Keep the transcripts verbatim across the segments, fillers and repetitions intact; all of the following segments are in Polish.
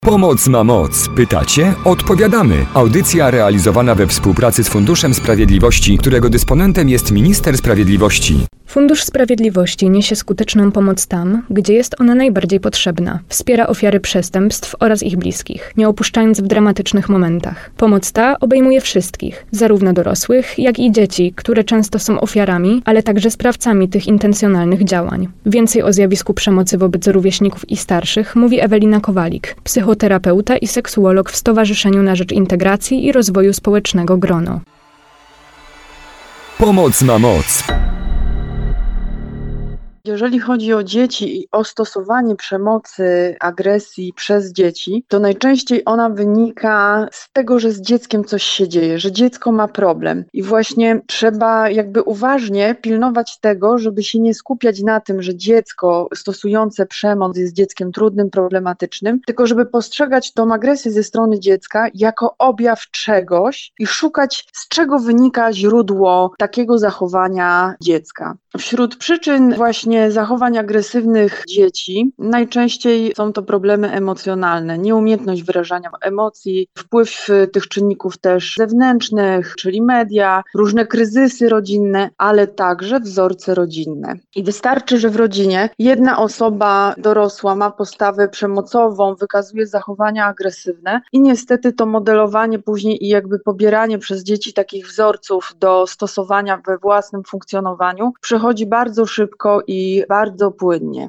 Pomoc ma moc. Pytacie? Odpowiadamy. Audycja realizowana we współpracy z Funduszem Sprawiedliwości, którego dysponentem jest Minister Sprawiedliwości. Fundusz Sprawiedliwości niesie skuteczną pomoc tam, gdzie jest ona najbardziej potrzebna. Wspiera ofiary przestępstw oraz ich bliskich, nie opuszczając w dramatycznych momentach. Pomoc ta obejmuje wszystkich, zarówno dorosłych, jak i dzieci, które często są ofiarami, ale także sprawcami tych intencjonalnych działań. Więcej o zjawisku przemocy wobec rówieśników i starszych mówi Ewelina Kowalik, psychoterapeuta i seksuolog w Stowarzyszeniu na Rzecz Integracji i Rozwoju Społecznego GRONO. Pomoc ma moc. Jeżeli chodzi o dzieci i o stosowanie przemocy, agresji przez dzieci, to najczęściej ona wynika z tego, że z dzieckiem coś się dzieje, że dziecko ma problem i właśnie trzeba jakby uważnie pilnować tego, żeby się nie skupiać na tym, że dziecko stosujące przemoc jest dzieckiem trudnym, problematycznym, tylko żeby postrzegać tą agresję ze strony dziecka jako objaw czegoś i szukać, z czego wynika źródło takiego zachowania dziecka. Wśród przyczyn właśnie zachowań agresywnych dzieci najczęściej są to problemy emocjonalne, nieumiejętność wyrażania emocji, wpływ tych czynników też zewnętrznych, czyli media, różne kryzysy rodzinne, ale także wzorce rodzinne. I wystarczy, że w rodzinie jedna osoba dorosła ma postawę przemocową, wykazuje zachowania agresywne i niestety to modelowanie później i jakby pobieranie przez dzieci takich wzorców do stosowania we własnym funkcjonowaniu przechodzi bardzo szybko i bardzo płynnie.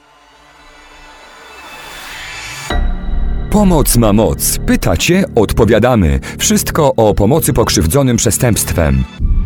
Pomoc ma moc. Pytacie? Odpowiadamy. Wszystko o pomocy pokrzywdzonym przestępstwem.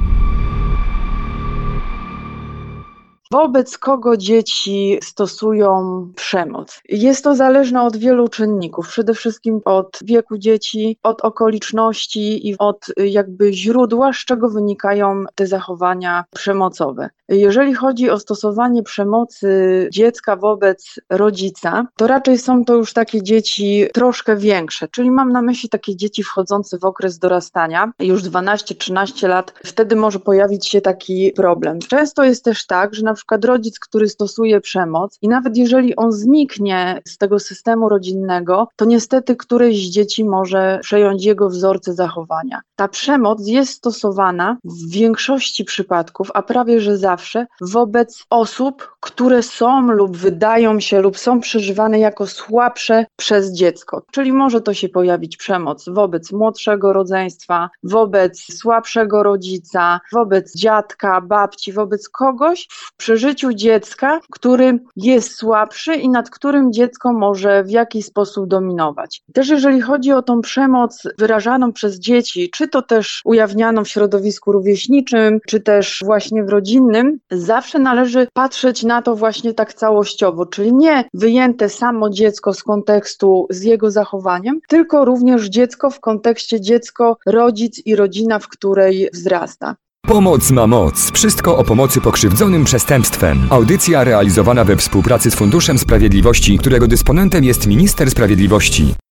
Wobec kogo dzieci stosują przemoc? Jest to zależne od wielu czynników, przede wszystkim od wieku dzieci, od okoliczności i od jakby źródła, z czego wynikają te zachowania przemocowe. Jeżeli chodzi o stosowanie przemocy dziecka wobec rodzica, to raczej są to już takie dzieci troszkę większe, czyli mam na myśli takie dzieci wchodzące w okres dorastania, już dwanaście trzynaście lat, wtedy może pojawić się taki problem. Często jest też tak, że na przykład rodzic, który stosuje przemoc i nawet jeżeli on zniknie z tego systemu rodzinnego, to niestety któreś z dzieci może przejąć jego wzorce zachowania. Ta przemoc jest stosowana w większości przypadków, a prawie że zawsze, wobec osób, które są lub wydają się lub są przeżywane jako słabsze przez dziecko. Czyli może to się pojawić przemoc wobec młodszego rodzeństwa, wobec słabszego rodzica, wobec dziadka, babci, wobec kogoś w przeżyciu dziecka, który jest słabszy i nad którym dziecko może w jakiś sposób dominować. Też jeżeli chodzi o tą przemoc wyrażaną przez dzieci, czy to też ujawnianą w środowisku rówieśniczym, czy też właśnie w rodzinnym, zawsze należy patrzeć na to właśnie tak całościowo, czyli nie wyjęte samo dziecko z kontekstu z jego zachowaniem, tylko również dziecko w kontekście dziecko, rodzic i rodzina, w której wzrasta. Pomoc ma moc. Wszystko o pomocy pokrzywdzonym przestępstwem. Audycja realizowana we współpracy z Funduszem Sprawiedliwości, którego dysponentem jest Minister Sprawiedliwości.